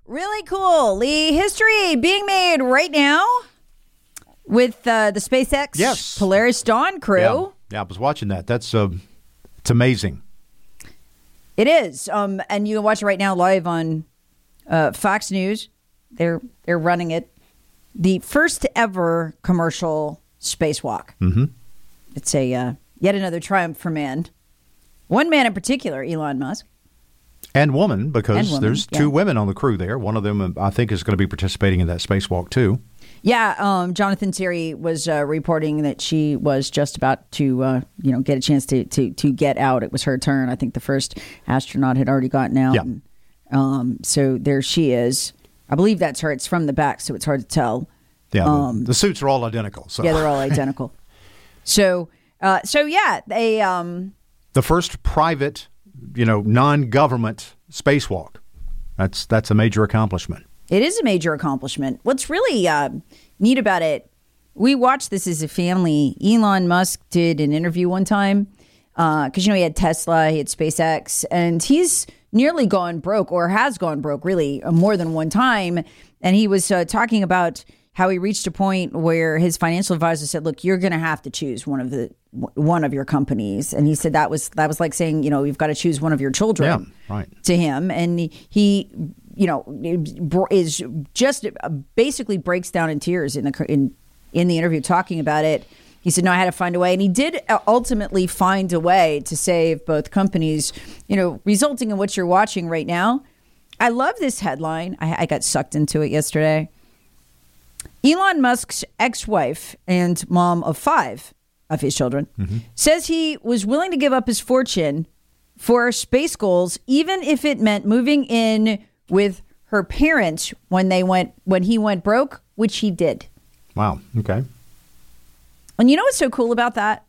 really cool. Lee, history being made right now with the SpaceX Polaris Dawn crew. Yeah, I was watching that. That's it's amazing. It is. And you can watch it right now live on Fox News. They're running it. The first ever commercial spacewalk. Mm-hmm. It's a yet another triumph for man. One man in particular, Elon Musk. And woman, because there's two women on the crew there. One of them, I think, is going to be participating in that spacewalk, too. Yeah, Jonathan Siri was reporting that she was just about to, get a chance to get out. It was her turn. I think the first astronaut had already gotten out. Yeah. And, so there she is. I believe that's her. It's from the back, so it's hard to tell. Yeah, the suits are all identical. So. Yeah, they're all identical. So yeah, they... the first private, non-government spacewalk. That's a major accomplishment. It is a major accomplishment. What's really neat about it, we watched this as a family. Elon Musk did an interview one time because, he had Tesla, he had SpaceX, and he's nearly gone broke or has gone broke really more than one time. And he was talking about how he reached a point where his financial advisor said, look, you're going to have to choose one of your companies. And he said that was like saying, you've got to choose one of your children to him. And he is just basically breaks down in tears in the interview talking about it. He said, no, I had to find a way. And he did ultimately find a way to save both companies, resulting in what you're watching right now. I love this headline. I got sucked into it yesterday. Elon Musk's ex-wife and mom of 5 of his children says he was willing to give up his fortune for space goals, even if it meant moving in with her parents when he went broke, which he did. Wow. Okay. And you know what's so cool about that?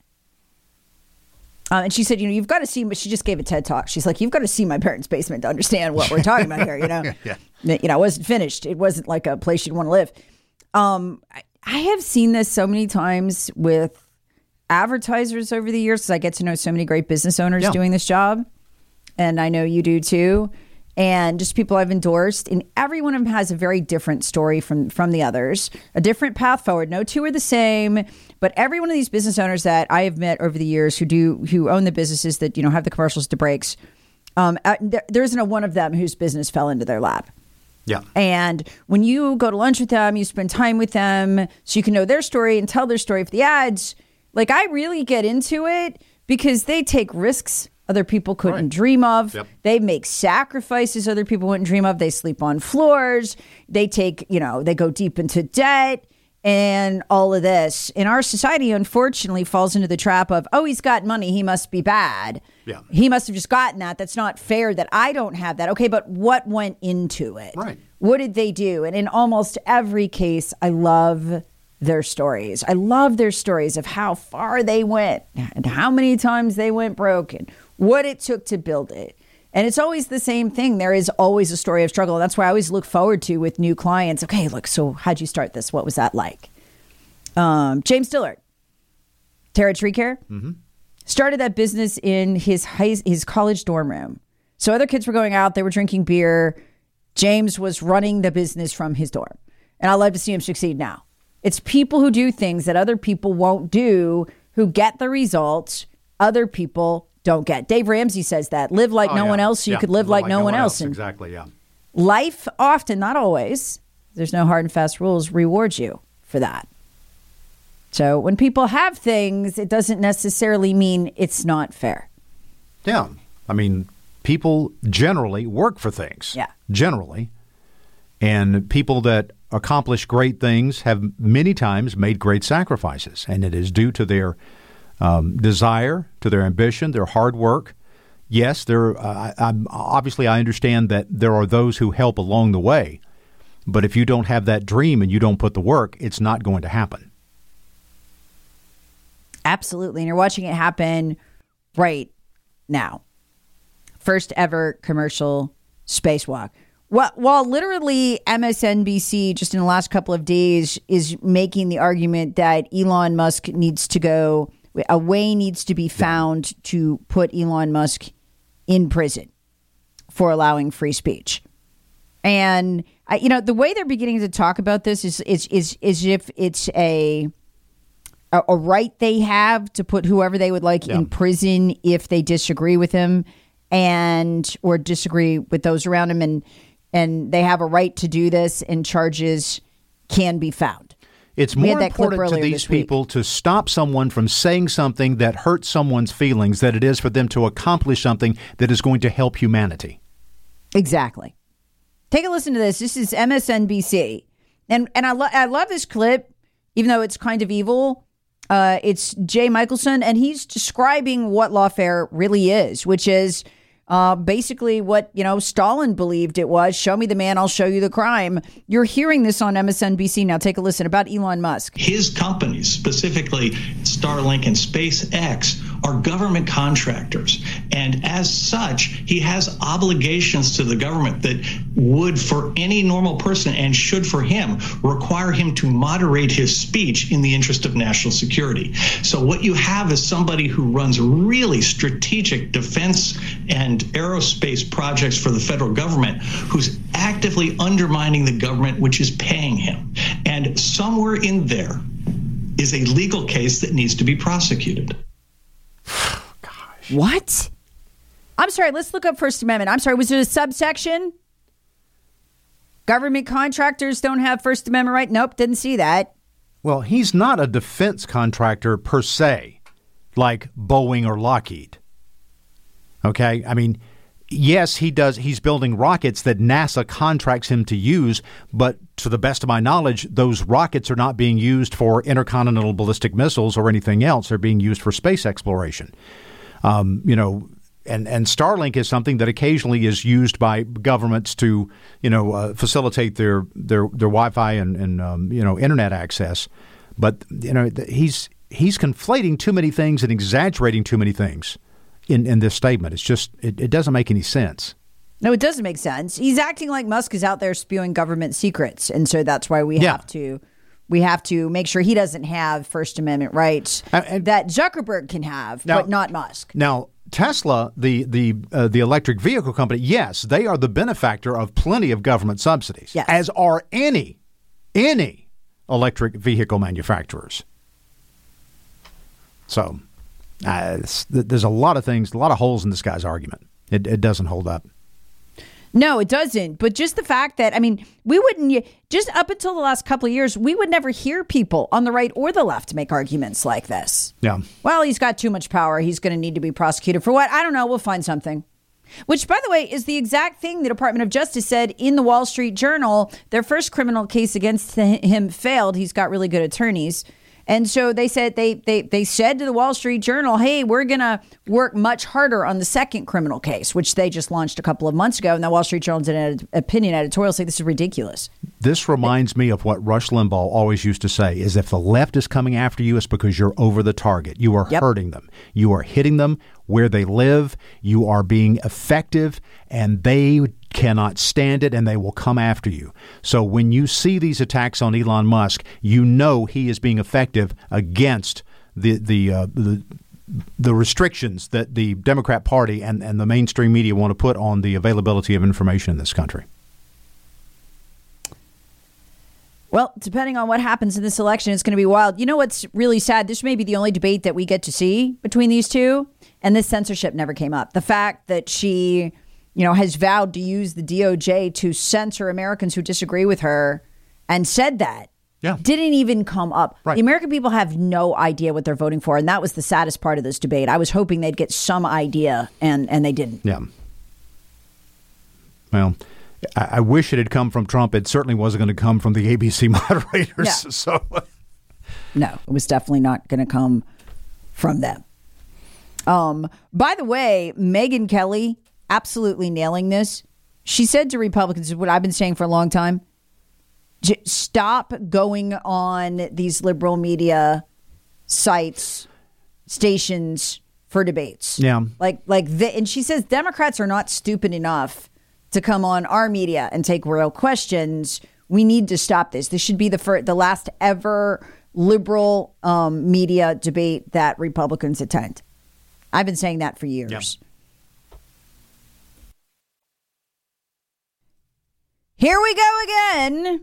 And she said, you've got to see, but she just gave a TED talk. She's like, you've got to see my parents' basement to understand what we're talking about here. Yeah. It wasn't finished. It wasn't like a place you'd want to live. I have seen this so many times with advertisers over the years because I get to know so many great business owners doing this job. And I know you do too. And just people I've endorsed. And every one of them has a very different story from the others, a different path forward. No two are the same. But every one of these business owners that I have met over the years who own the businesses that, have the commercials to breaks, there isn't a one of them whose business fell into their lap. Yeah. And when you go to lunch with them, you spend time with them so you can know their story and tell their story for the ads. Like, I really get into it because they take risks other people couldn't dream of. Yep. They make sacrifices other people wouldn't dream of. They sleep on floors. They take, they go deep into debt and all of this. And our society, unfortunately, falls into the trap of, oh, he's got money, he must be bad. Yeah. He must have just gotten that. That's not fair that I don't have that. Okay, but what went into it? Right. What did they do? And in almost every case, I love their stories. I love their stories of how far they went and how many times they went broke and what it took to build it. And it's always the same thing. There is always a story of struggle. That's why I always look forward to with new clients. Okay, look, so how'd you start this? What was that like? James Dillard, Terra Tree Care, started that business in his college dorm room. So other kids were going out, they were drinking beer. James was running the business from his dorm. And I love to see him succeed now. It's people who do things that other people won't do, who get the results other people don't get. Dave Ramsey says that. Live like no one else so you could live like no one else. And exactly, yeah. Life often, not always, there's no hard and fast rules, rewards you for that. So when people have things, it doesn't necessarily mean it's not fair. Yeah. I mean, people generally work for things. Yeah. Generally. And people that accomplish great things have many times made great sacrifices. And it is due to their desire, to their ambition, their hard work. Yes, obviously I understand that there are those who help along the way. But if you don't have that dream and you don't put the work, it's not going to happen. Absolutely. And you're watching it happen right now. First ever commercial spacewalk. While literally MSNBC just in the last couple of days is making the argument that Elon Musk needs to go, a way needs to be found to put Elon Musk in prison for allowing free speech. And the way they're beginning to talk about this is if it's a right they have to put whoever they would like in prison if they disagree with him or disagree with those around him, and they have a right to do this, and charges can be found. It's more important to these people to stop someone from saying something that hurts someone's feelings than it is for them to accomplish something that is going to help humanity. Exactly. Take a listen to this. This is MSNBC. And I love this clip, even though it's kind of evil. It's Jay Michelson, and he's describing what lawfare really is, which is basically what, Stalin believed it was. Show me the man, I'll show you the crime. You're hearing this on MSNBC. Now take a listen about Elon Musk. His companies, specifically Starlink and SpaceX, are government contractors. And as such, he has obligations to the government that would, for any normal person and should for him, require him to moderate his speech in the interest of national security. So what you have is somebody who runs really strategic defense and aerospace projects for the federal government, who's actively undermining the government, which is paying him. And somewhere in there is a legal case that needs to be prosecuted. Gosh. What? I'm sorry, let's look up First Amendment. I'm sorry, was it a subsection? Government contractors don't have First Amendment right? Nope, didn't see that. Well, he's not a defense contractor per se, like Boeing or Lockheed. Okay, I mean, yes, he does. He's building rockets that NASA contracts him to use. But to the best of my knowledge, those rockets are not being used for intercontinental ballistic missiles or anything else. They're being used for space exploration. And Starlink is something that occasionally is used by governments to, facilitate their Wi-Fi and internet access. But, he's conflating too many things and exaggerating too many things. In this statement. It's just, it doesn't make any sense. No, it doesn't make sense. He's acting like Musk is out there spewing government secrets. And so that's why we have to make sure he doesn't have First Amendment rights that Zuckerberg can have, but not Musk. Now, Tesla, the electric vehicle company, yes, they are the benefactor of plenty of government subsidies, as are any electric vehicle manufacturers. So there's a lot of things, a lot of holes in this guy's argument. It doesn't hold up. No, it doesn't. But just the fact that, we wouldn't, just up until the last couple of years, we would never hear people on the right or the left make arguments like this. Yeah. Well, he's got too much power. He's going to need to be prosecuted for what? I don't know. We'll find something. Which, by the way, is the exact thing the Department of Justice said in the Wall Street Journal. Their first criminal case against him failed. He's got really good attorneys. And so they said they said to the Wall Street Journal, hey, we're going to work much harder on the second criminal case, which they just launched a couple of months ago. And the Wall Street Journal did an opinion editorial saying this is ridiculous. This reminds me of what Rush Limbaugh always used to say, is if the left is coming after you, it's because you're over the target. You are hurting them. You are hitting them where they live. You are being effective, and they cannot stand it, and they will come after you. So when you see these attacks on Elon Musk, you know he is being effective against the restrictions that the Democrat Party and the mainstream media want to put on the availability of information in this country. Well, depending on what happens in this election, it's going to be wild. You know what's really sad? This may be the only debate that we get to see between these two, and this censorship never came up. The fact that she has vowed to use the DOJ to censor Americans who disagree with her and said that didn't even come up. Right. The American people have no idea what they're voting for. And that was the saddest part of this debate. I was hoping they'd get some idea, and they didn't. Yeah. Well, I wish it had come from Trump. It certainly wasn't going to come from the ABC moderators. No. So, no, it was definitely not going to come from them. By the way, Megyn Kelly, absolutely nailing this. She said to Republicans, what I've been saying for a long time, stop going on these liberal media sites, stations for debates. Yeah. And she says Democrats are not stupid enough to come on our media and take real questions. We need to stop this. This should be the last ever liberal media debate that Republicans attend. I've been saying that for years. Yeah. Here we go again.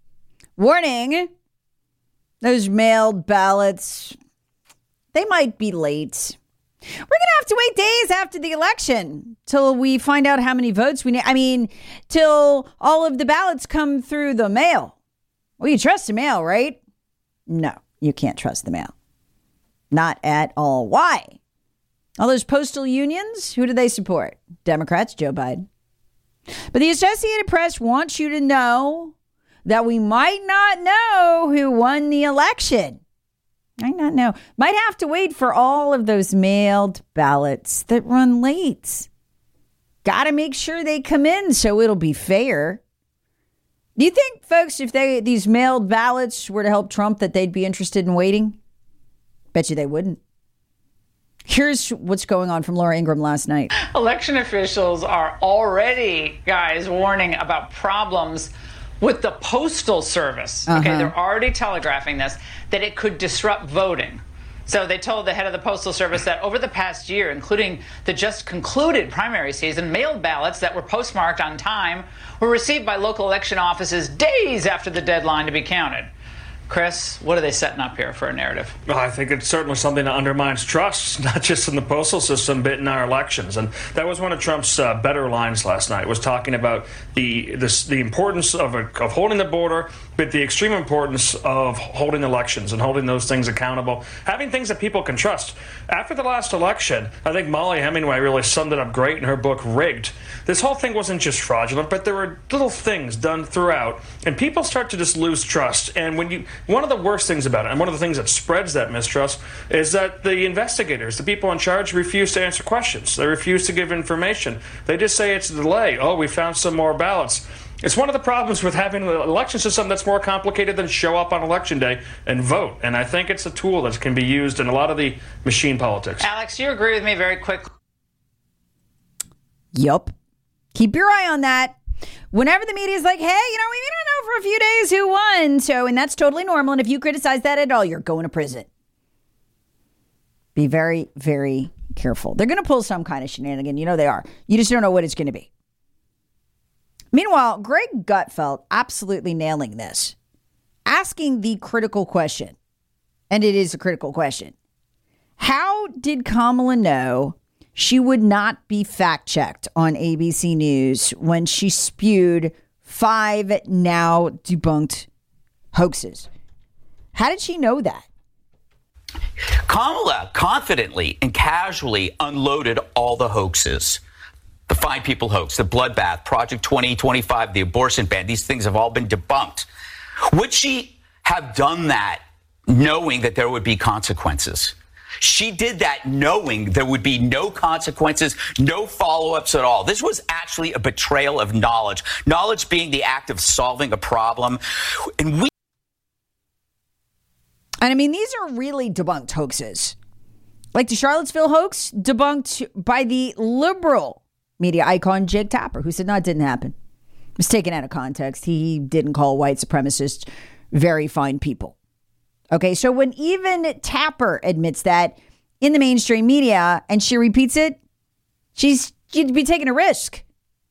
Warning, those mailed ballots, they might be late. We're going to have to wait days after the election till we find out how many votes we need. I mean, till all of the ballots come through the mail. Well, you trust the mail, right? No, you can't trust the mail. Not at all. Why? All those postal unions, who do they support? Democrats, Joe Biden. But the Associated Press wants you to know that we might not know who won the election. Might not know. Might have to wait for all of those mailed ballots that run late. Got to make sure they come in so it'll be fair. Do you think, folks, if these mailed ballots were to help Trump, that they'd be interested in waiting? Bet you they wouldn't. Here's what's going on from Laura Ingraham last night. Election officials are already, guys, warning about problems with the Postal Service. Okay, they're already telegraphing this, that it could disrupt voting. So they told the head of the Postal Service that over the past year, including the just concluded primary season, mailed ballots that were postmarked on time were received by local election offices days after the deadline to be counted. Chris, what are they setting up here for a narrative? Well, I think it's certainly something that undermines trust, not just in the postal system, but in our elections. And that was one of Trump's better lines last night, was talking about the importance of holding the border, but the extreme importance of holding elections and holding those things accountable, having things that people can trust. After the last election, I think Molly Hemingway really summed it up great in her book, Rigged. This whole thing wasn't just fraudulent, but there were little things done throughout, and people start to just lose trust. And one of the worst things about it, and one of the things that spreads that mistrust, is that the investigators, the people in charge, refuse to answer questions. They refuse to give information. They just say it's a delay. Oh, we found some more ballots. It's one of the problems with having an election system that's more complicated than show up on election day and vote. And I think it's a tool that can be used in a lot of the machine politics. Alex, you agree with me very quickly? Yup. Keep your eye on that. Whenever the media is like, hey, we don't know for a few days who won. And that's totally normal. And if you criticize that at all, you're going to prison. Be very, very careful. They're going to pull some kind of shenanigan. They are. You just don't know what it's going to be. Meanwhile, Greg Gutfeld absolutely nailing this, asking the critical question, and it is a critical question. How did Kamala know she would not be fact-checked on ABC News when she spewed 5 now debunked hoaxes? How did she know that? Kamala confidently and casually unloaded all the hoaxes. The Fine People hoax, the bloodbath, Project 2025, the abortion ban, these things have all been debunked. Would she have done that knowing that there would be consequences? She did that knowing there would be no consequences, no follow-ups at all. This was actually a betrayal of knowledge, knowledge being the act of solving a problem. And these are really debunked hoaxes. Like the Charlottesville hoax, debunked by the liberal media icon Jake Tapper, who said, no, it didn't happen. It was taken out of context. He didn't call white supremacists very fine people. Okay, so when even Tapper admits that in the mainstream media and she repeats it, you'd be taking a risk.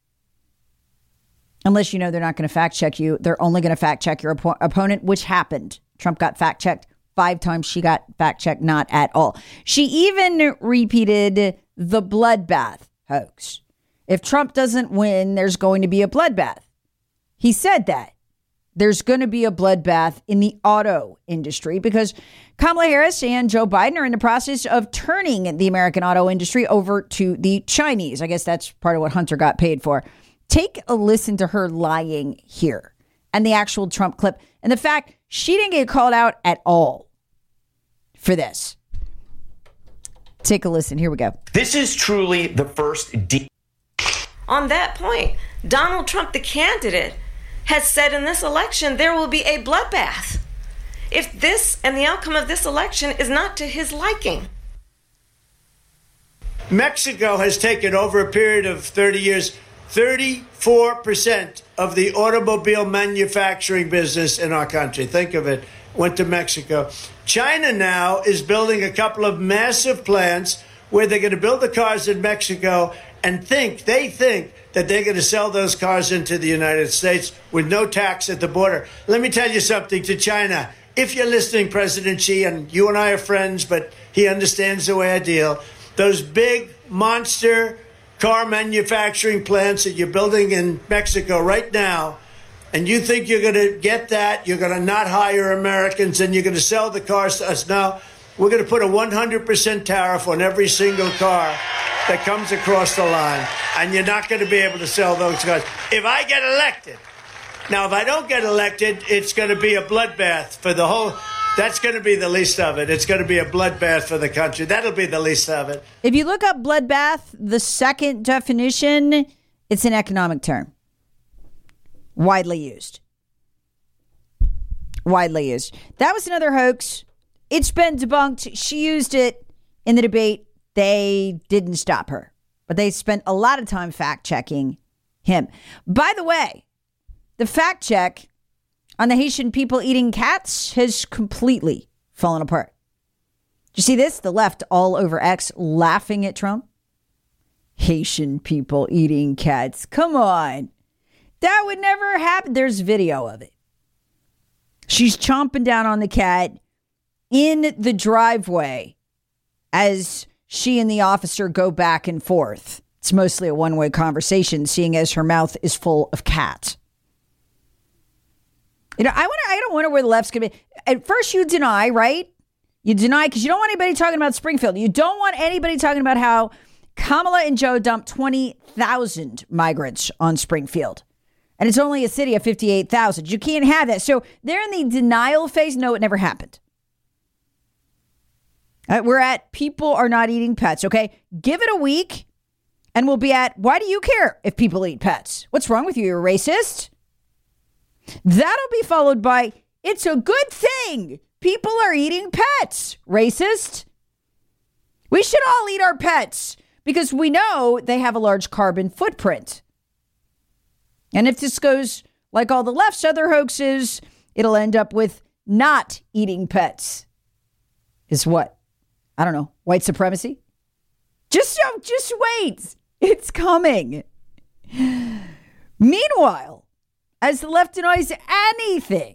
Unless they're not going to fact check you. They're only going to fact check your opponent, which happened. Trump got fact checked 5 times. She got fact checked not at all. She even repeated the bloodbath hoax. If Trump doesn't win, there's going to be a bloodbath. He said that. There's going to be a bloodbath in the auto industry because Kamala Harris and Joe Biden are in the process of turning the American auto industry over to the Chinese. I guess that's part of what Hunter got paid for. Take a listen to her lying here and the actual Trump clip and the fact she didn't get called out at all for this. Take a listen. Here we go. this is truly the first On that point, Donald Trump, the candidate, has said in this election there will be a bloodbath if this and the outcome of this election is not to his liking. Mexico has taken over a period of 30 years, 34% of the automobile manufacturing business in our country. Think of it, went to Mexico. China now is building a couple of massive plants where they're going to build the cars in Mexico and they think that they're going to sell those cars into the United States with no tax at the border. Let me tell you something to China. If you're listening, President Xi, and you and I are friends, but he understands the way I deal, those big monster car manufacturing plants that you're building in Mexico right now, and you think you're going to get that, you're going to not hire Americans, and you're going to sell the cars to us. No, we're going to put a 100% tariff on every single car that comes across the line, and you're not going to be able to sell those cars. If I get elected, now if I don't get elected, it's going to be a bloodbath for the whole. That's going to be the least of it. It's going to be a bloodbath for the country. That'll be the least of it. If you look up bloodbath, the second definition, it's an economic term. Widely used. Widely used. That was another hoax. It's been debunked. She used it in the debate. They didn't stop her, but they spent a lot of time fact checking him. By the way, the fact check on the Haitian people eating cats has completely fallen apart. Did you see this? The left all over X laughing at Trump. Haitian people eating cats. Come on. That would never happen. There's video of it. She's chomping down on the cat in the driveway as she and the officer go back and forth. It's mostly a one-way conversation, seeing as her mouth is full of cat. You know, I don't wonder where the left's going to be. At first, you deny, right? You deny because you don't want anybody talking about Springfield. You don't want anybody talking about how Kamala and Joe dumped 20,000 migrants on Springfield. And it's only a city of 58,000. You can't have that. So they're in the denial phase. No, it never happened. We're at people are not eating pets, okay? Give it a week and we'll be at, why do you care if people eat pets? What's wrong with you? You're a racist? That'll be followed by, it's a good thing people are eating pets. Racist? We should all eat our pets because we know they have a large carbon footprint. And if this goes like all the left's other hoaxes, it'll end up with not eating pets. Is what? I don't know. White supremacy? Just wait. It's coming. Meanwhile, as the left denies anything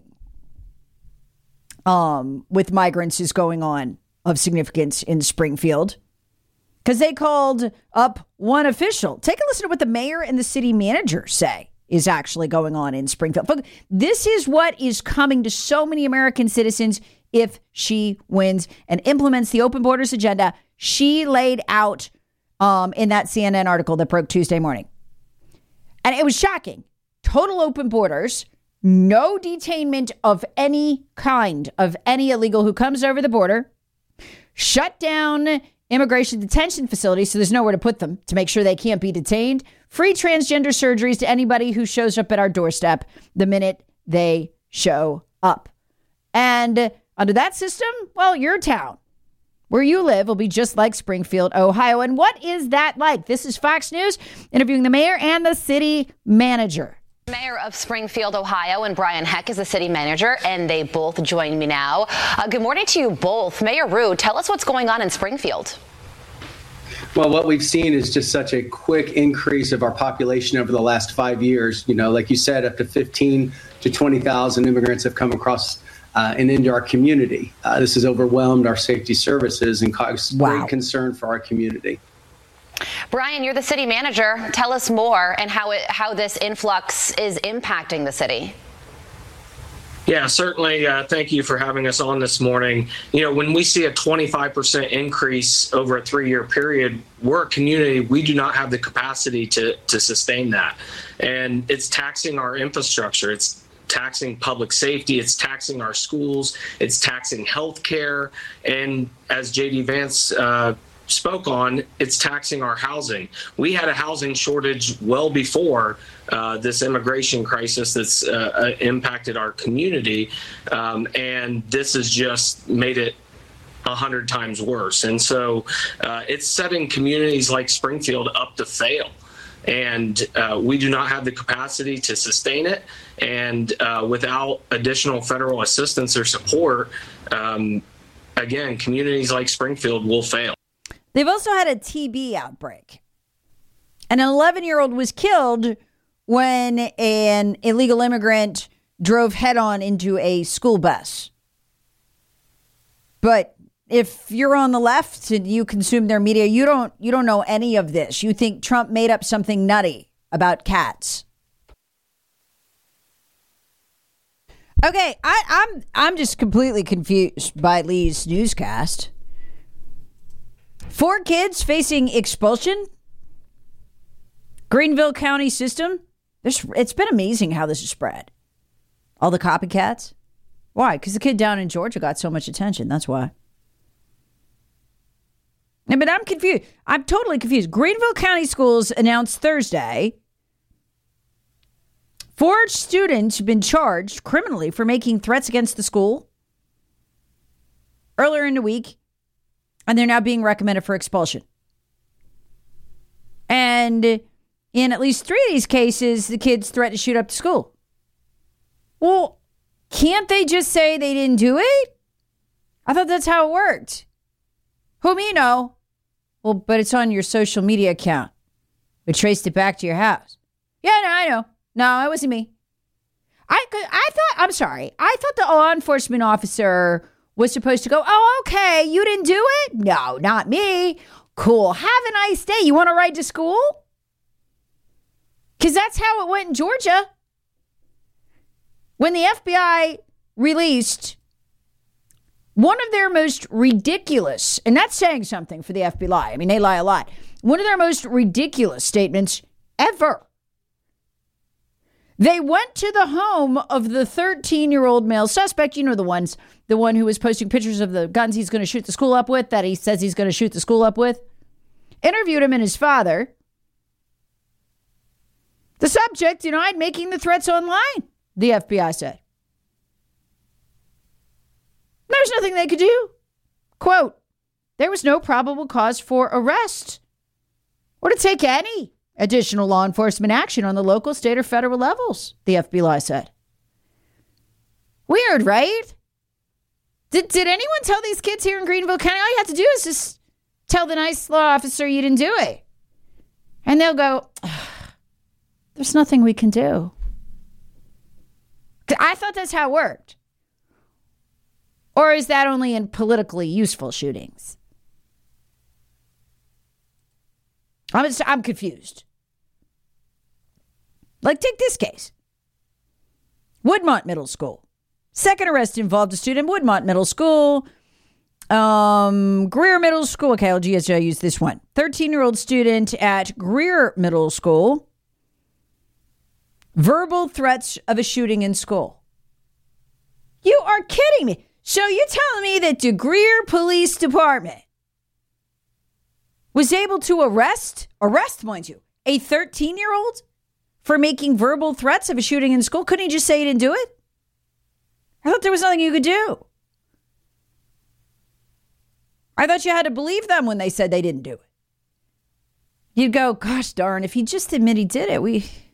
with migrants is going on of significance in Springfield, because they called up one official. Take a listen to what the mayor and the city manager say is actually going on in Springfield. Look, this is what is coming to so many American citizens if she wins and implements the open borders agenda she laid out in that CNN article that broke Tuesday morning. And it was shocking. Total open borders, no detainment of any kind of any illegal who comes over the border, shut down immigration detention facilities so there's nowhere to put them to make sure they can't be detained, free transgender surgeries to anybody who shows up at our doorstep the minute they show up. And under that system, well, your town where you live will be just like Springfield, Ohio. And what is that like? This is Fox News interviewing the mayor and the city manager. Mayor of Springfield, Ohio, and Brian Heck is the city manager, and they both join me now. Good morning to you both. Mayor Rue, tell us what's going on in Springfield. Well, what we've seen is just such a quick increase of our population over the last 5 years. You know, like you said, up to 15 to 20,000 immigrants have come across and into our community. This has overwhelmed our safety services and caused great concern for our community. Brian, you're the city manager. Tell us more and how this influx is impacting the city. Yeah, certainly. Thank you for having us on this morning. You know, when we see a 25% increase over a 3-year period, we're a community. We do not have the capacity to sustain that. And it's taxing our infrastructure. It's taxing public safety. It's taxing our schools. It's taxing healthcare. And as J.D. Vance spoke on, it's taxing our housing. We had a housing shortage well before this immigration crisis that's impacted our community, and this has just made it 100 times worse. And so it's setting communities like Springfield up to fail. And we do not have the capacity to sustain it. And without additional federal assistance or support, again, communities like Springfield will fail. They've also had a TB outbreak. And an 11-year-old was killed when an illegal immigrant drove head-on into a school bus. But if you're on the left and you consume their media, you don't know any of this. You think Trump made up something nutty about cats. Okay, I'm just completely confused by Lee's newscast. 4 kids facing expulsion? Greenville County system? It's been amazing how this has spread. All the copycats? Why? Because the kid down in Georgia got so much attention. That's why. But I'm confused. I'm totally confused. Greenville County Schools announced Thursday 4 students have been charged criminally for making threats against the school earlier in the week, and they're now being recommended for expulsion. And in at least 3 of these cases, the kids threatened to shoot up the school. Well, can't they just say they didn't do it? I thought that's how it worked. Whom you know? Well, but it's on your social media account. We traced it back to your house. Yeah, no, I know. No, it wasn't me. I thought the law enforcement officer was supposed to go, oh, okay, you didn't do it? No, not me. Cool. Have a nice day. You want to ride to school? Because that's how it went in Georgia. When the FBI released one of their most ridiculous, and that's saying something for the FBI. I mean, they lie a lot. One of their most ridiculous statements ever. They went to the home of the 13-year-old male suspect. You know, the one who was posting pictures of the guns he's going to shoot the school up with, that he says he's going to shoot the school up with. Interviewed him and his father. The subject denied making the threats online, the FBI said. There's nothing they could do. Quote, there was no probable cause for arrest or to take any additional law enforcement action on the local, state, or federal levels, the FBI said. Weird, right? Did anyone tell these kids here in Greenville County, all you have to do is just tell the nice law officer you didn't do it? And they'll go, there's nothing we can do. I thought that's how it worked. Or is that only in politically useful shootings? I'm confused. Like, take this case. Woodmont Middle School. Second arrest involved a student at Woodmont Middle School. Greer Middle School. Okay, I'll use this one. 13-year-old student at Greer Middle School. Verbal threats of a shooting in school. You are kidding me. So you're telling me that the Greer Police Department was able to arrest, mind you, a 13-year-old for making verbal threats of a shooting in school? Couldn't he just say he didn't do it? I thought there was nothing you could do. I thought you had to believe them when they said they didn't do it. You'd go, gosh darn, if he just admit he did it,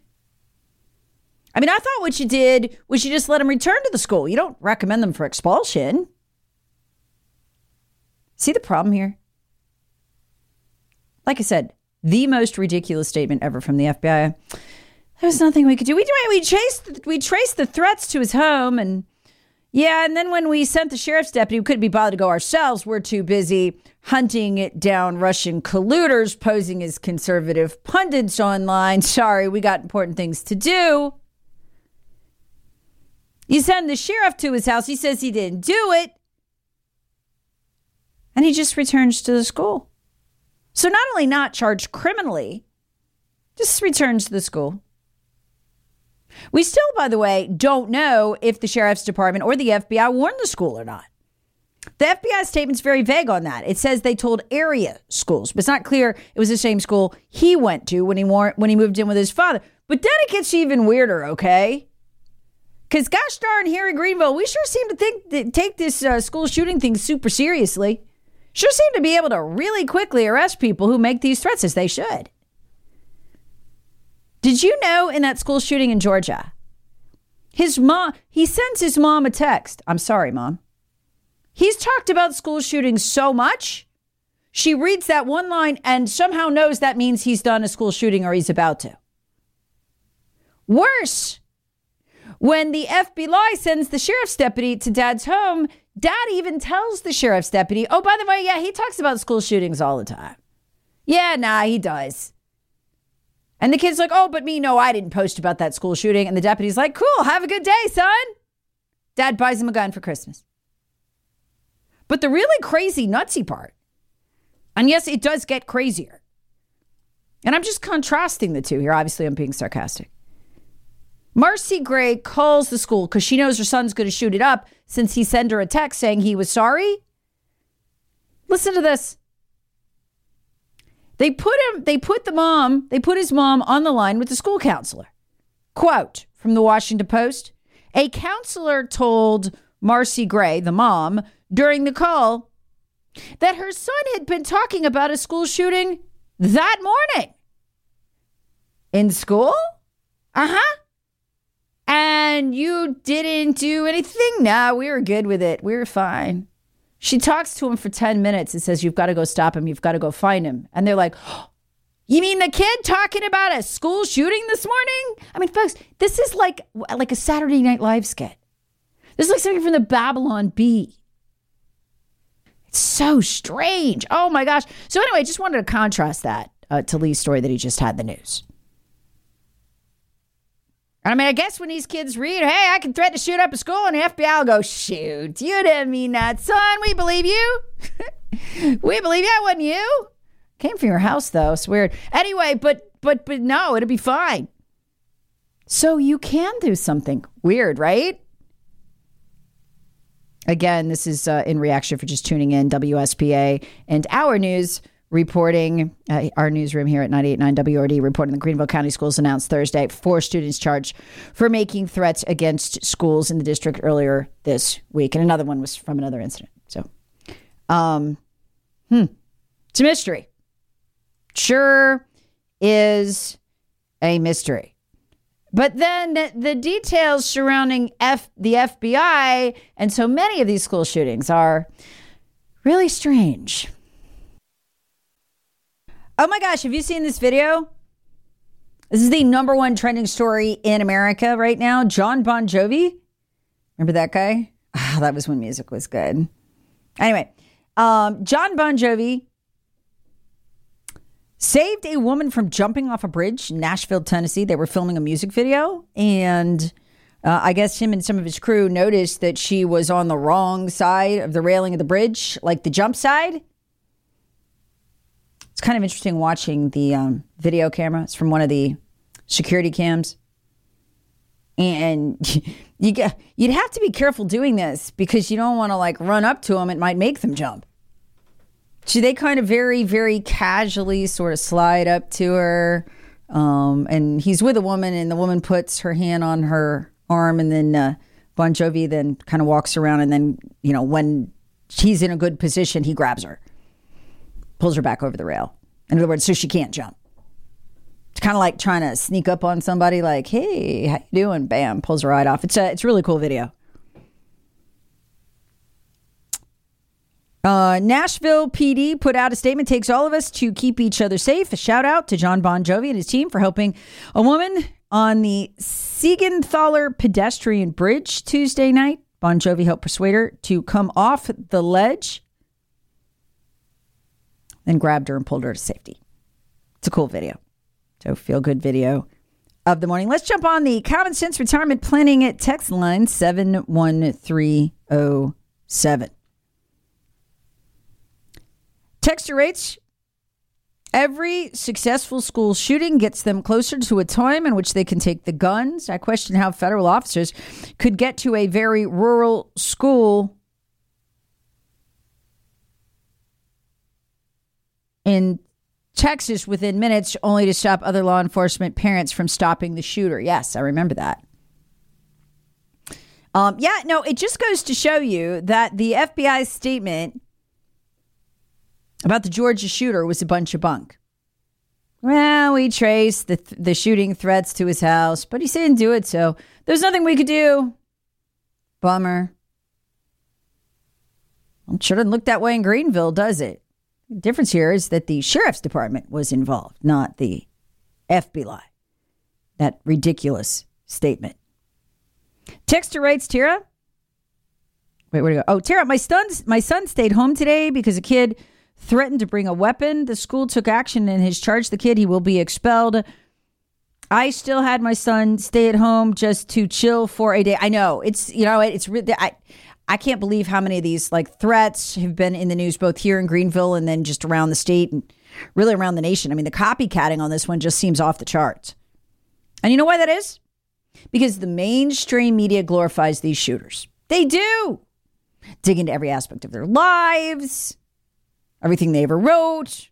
I thought what you did was you just let him return to the school. You don't recommend them for expulsion. See the problem here? Like I said, the most ridiculous statement ever from the FBI. There was nothing we could do. We traced the threats to his home, and then when we sent the sheriff's deputy, we couldn't be bothered to go ourselves. We're too busy hunting down Russian colluders, posing as conservative pundits online. Sorry, we got important things to do. You send the sheriff to his house. He says he didn't do it. And he just returns to the school. So not only not charged criminally, just returns to the school. We still, by the way, don't know if the sheriff's department or the FBI warned the school or not. The FBI statement's very vague on that. It says they told area schools, but it's not clear it was the same school he went to when he moved in with his father. But then it gets even weirder, okay? Because gosh darn, here in Greenville, we sure seem to take this school shooting thing super seriously. Sure seem to be able to really quickly arrest people who make these threats, as they should. Did you know in that school shooting in Georgia, he sends his mom a text. I'm sorry, Mom. He's talked about school shootings so much. She reads that one line and somehow knows that means he's done a school shooting or he's about to. Worse, when the FBI sends the sheriff's deputy to Dad's home, Dad even tells the sheriff's deputy, oh, by the way, yeah, he talks about school shootings all the time. Yeah, nah, he does. And the kid's like, oh, but me, no, I didn't post about that school shooting. And the deputy's like, cool, have a good day, son. Dad buys him a gun for Christmas. But the really crazy, nutsy part, and yes, it does get crazier. And I'm just contrasting the two here. Obviously, I'm being sarcastic. Marcy Gray calls the school because she knows her son's going to shoot it up since he sent her a text saying he was sorry. Listen to this. They put his mom on the line with the school counselor. Quote from the Washington Post, a counselor told Marcy Gray, the mom, during the call that her son had been talking about a school shooting that morning. In school? Uh-huh. And you didn't do anything? No, we were good with it. We were fine. She talks to him for 10 minutes and says, you've got to go stop him. You've got to go find him. And they're like, oh, you mean the kid talking about a school shooting this morning? I mean, folks, this is like a Saturday Night Live skit. This is like something from the Babylon Bee. It's so strange. Oh, my gosh. So anyway, I just wanted to contrast that to Lee's story that he just had in the news. I mean, I guess when these kids read, hey, I can threaten to shoot up a school, and the FBI will go, shoot, you didn't mean that, son. We believe you. We believe you. That wasn't you. Came from your house, though. It's weird. Anyway, but no, it'll be fine. So you can do something weird, right? Again, this is in reaction for just tuning in, WSPA and Our News reporting, our newsroom here at 98.9 WRD reporting the Greenville County Schools announced Thursday 4 students charged for making threats against schools in the district earlier this week. And another one was from another incident. So, it's a mystery. Sure is a mystery. But then the details surrounding the FBI and so many of these school shootings are really strange. Oh my gosh, have you seen this video? This is the number one trending story in America right now. Jon Bon Jovi. Remember that guy? Oh, that was when music was good. Anyway, Jon Bon Jovi saved a woman from jumping off a bridge in Nashville, Tennessee. They were filming a music video, and I guess him and some of his crew noticed that she was on the wrong side of the railing of the bridge, like the jump side. It's kind of interesting watching the video camera. It's from one of the security cams. And you'd have to be careful doing this because you don't want to like run up to them. It might make them jump. So they kind of very, very casually sort of slide up to her. And he's with a woman and the woman puts her hand on her arm and then Bon Jovi then kind of walks around and then, you know, when she's in a good position, he grabs her. Pulls her back over the rail. In other words, so she can't jump. It's kind of like trying to sneak up on somebody like, hey, how you doing? Bam, pulls her right off. It's a really cool video. Nashville PD put out a statement, takes all of us to keep each other safe. A shout out to Jon Bon Jovi and his team for helping a woman on the Siegenthaler pedestrian bridge Tuesday night. Bon Jovi helped persuade her to come off the ledge, then grabbed her and pulled her to safety. It's a cool video. So feel good video of the morning. Let's jump on the Common Sense Retirement Planning text line 71307. Texture rates. Every successful school shooting gets them closer to a time in which they can take the guns. I question how federal officers could get to a very rural school in Texas within minutes, only to stop other law enforcement parents from stopping the shooter. Yes, I remember that. It just goes to show you that the FBI's statement about the Georgia shooter was a bunch of bunk. Well, we traced the shooting threats to his house, but he didn't do it, so there's nothing we could do. Bummer. Well, it sure doesn't look that way in Greenville, does it? The difference here is that the sheriff's department was involved, not the FBI. That ridiculous statement. Texter writes, Tara. Wait, where'd it go? Oh, Tara, my son stayed home today because a kid threatened to bring a weapon. The school took action and has charged the kid. He will be expelled. I still had my son stay at home just to chill for a day. I know it's really, I can't believe how many of these like threats have been in the news, both here in Greenville and then just around the state and really around the nation. I mean, the copycatting on this one just seems off the charts. And you know why that is? Because the mainstream media glorifies these shooters. They do. Dig into every aspect of their lives, everything they ever wrote.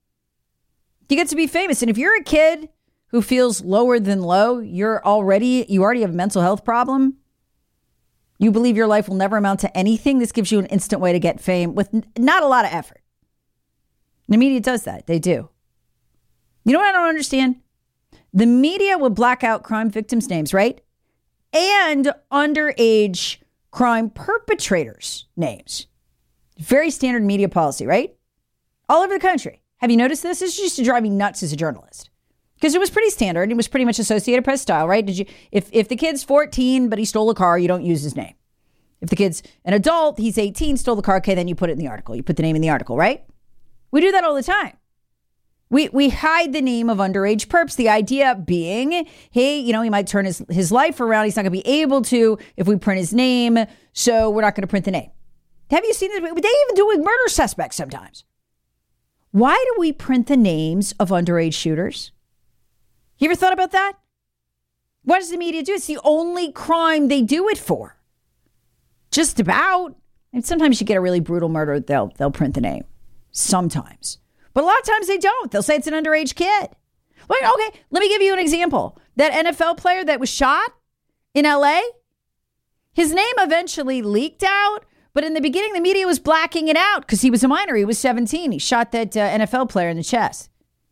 You get to be famous. And if you're a kid who feels lower than low, you already have a mental health problem. You believe your life will never amount to anything. This gives you an instant way to get fame with not a lot of effort. The media does that. They do. You know what I don't understand? The media will black out crime victims' names, right? And underage crime perpetrators' names. Very standard media policy, right? All over the country. Have you noticed this? This used to drive me nuts as a journalist. Because it was pretty standard. It was pretty much Associated Press style, right? If the kid's 14, but he stole a car, you don't use his name. If the kid's an adult, he's 18, stole the car, okay, then you put it in the article. You put the name in the article, right? We do that all the time. We hide the name of underage perps. The idea being, hey, he might turn his life around. He's not going to be able to if we print his name, so we're not going to print the name. Have you seen this? They even do it with murder suspects sometimes. Why do we print the names of underage shooters? You ever thought about that? What does the media do? It's the only crime they do it for. Just about. And sometimes you get a really brutal murder, they'll print the name. Sometimes. But a lot of times they don't. They'll say it's an underage kid. Like, okay, let me give you an example. That NFL player that was shot in LA, his name eventually leaked out, but in the beginning, the media was blacking it out because he was a minor. He was 17. He shot that NFL player in the chest.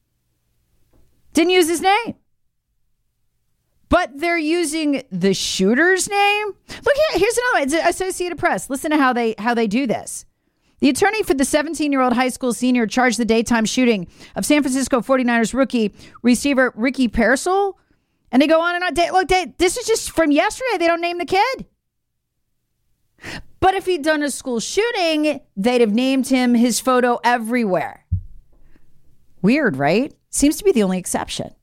Didn't use his name. But they're using the shooter's name. Look here, here's another one. It's Associated Press. Listen to how they do this. The attorney for the 17-year-old high school senior charged the daytime shooting of San Francisco 49ers rookie receiver Ricky Pearsall. And they go on and on. Look, this is just from yesterday. They don't name the kid. But if he'd done a school shooting, they'd have named him, his photo everywhere. Weird, right? Seems to be the only exception.